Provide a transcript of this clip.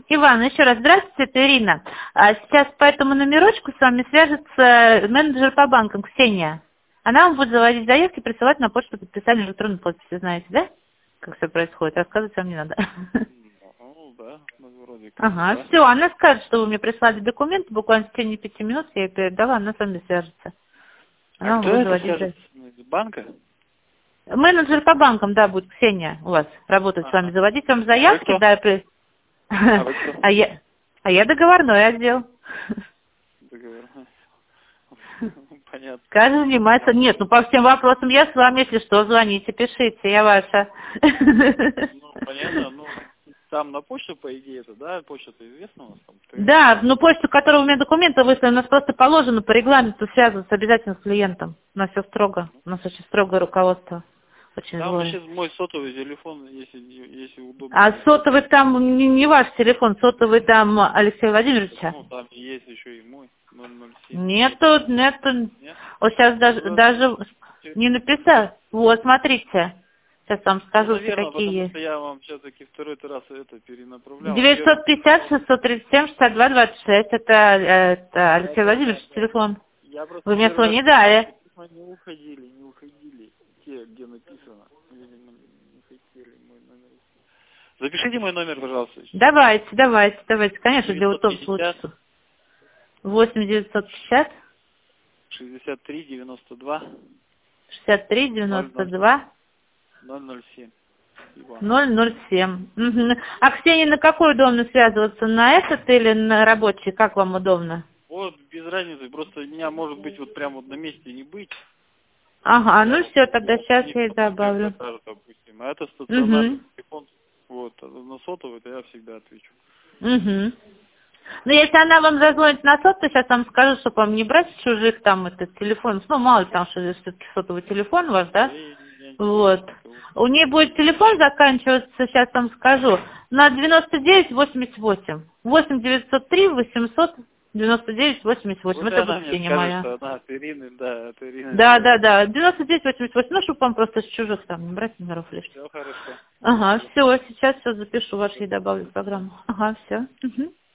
Иван, еще раз здравствуйте, это Ирина. Сейчас по этому номерочку с вами свяжется менеджер по банкам Ксения. Она вам будет заводить заявки, присылать на почту подписание электронной подписи, знаете, да? Как все происходит, рассказывать вам не надо. Ну, да, вроде как. Ага, Да. все, она скажет, что вы мне прислали документы, буквально в течение 5 минут я ей передала, она с вами свяжется. А Она вам кто будет это заводить свяжется? заявки. Из банка? Менеджер по банкам, да, будет Ксения у вас работать с вами, Ага. заводить вам А вы заявки, кто? да, А вы кто? а я договорной отдел. Договор. Понятно. Каждый занимается. Нет, ну по всем вопросам я с вами, если что, звоните, пишите, я ваша. Ну, понятно, ну, там на почту, по идее, это, да, почта-то известна у нас там? Да, ну почту, которую у меня документы выслали, у нас просто положено по регламенту связываться обязательно с клиентом. У нас все строго, у нас очень строгое руководство, очень Там злое. сейчас мой сотовый телефон, если удобно. А сотовый там не ваш телефон, сотовый там Алексея Владимировича? Ну, там есть еще и мой, 007. Нету. Нет? Вот сейчас Ну, даже не написал. Вот, смотрите. Сейчас вам ну, скажу, все наверное, какие потому есть. что я вам все-таки второй раз это перенаправлял. 950-637-6226. Это Алексей Владимирович Да. телефон. Я просто Вы мне первый свой раз не дали. письма не уходили. Те, где написано. Видимо, не хотели мой номер. Запишите мой номер, пожалуйста. Давайте. Конечно, для удобства 950 лучше. 8-950 63 92 63 00 92 007. Иван. 007. Угу. А Ксении на какой удобно связываться? На этот или на рабочий? Как вам удобно? Вот, без разницы, просто у меня может быть вот прям вот на месте не быть. Ага, Я ну вот все, тогда сейчас не я и добавлю. даже, допустим. А это стационарный Угу. телефон. Вот, а на сотовый, то я всегда отвечу. Угу. Ну, если она вам зазвонит на сотовый, сейчас вам скажу, чтобы вам не брать с чужих там этот телефон. Ну, мало ли там, что все-таки сотовый телефон ваш, да? Я не брал Вот. никого. У нее будет телефон заканчиваться, сейчас вам скажу, на 9988. 8903 800 9988. Вот Это она будет мне Ксения скажет, моя. что она от Ирины, да, от Ирины Да, звонит. 9988. Ну, чтобы вам просто с чужих там не брать номеров лишних. Все хорошо. Ага, Спасибо. все, сейчас все запишу, ваш ей добавлю в программу. Ага, все. Угу.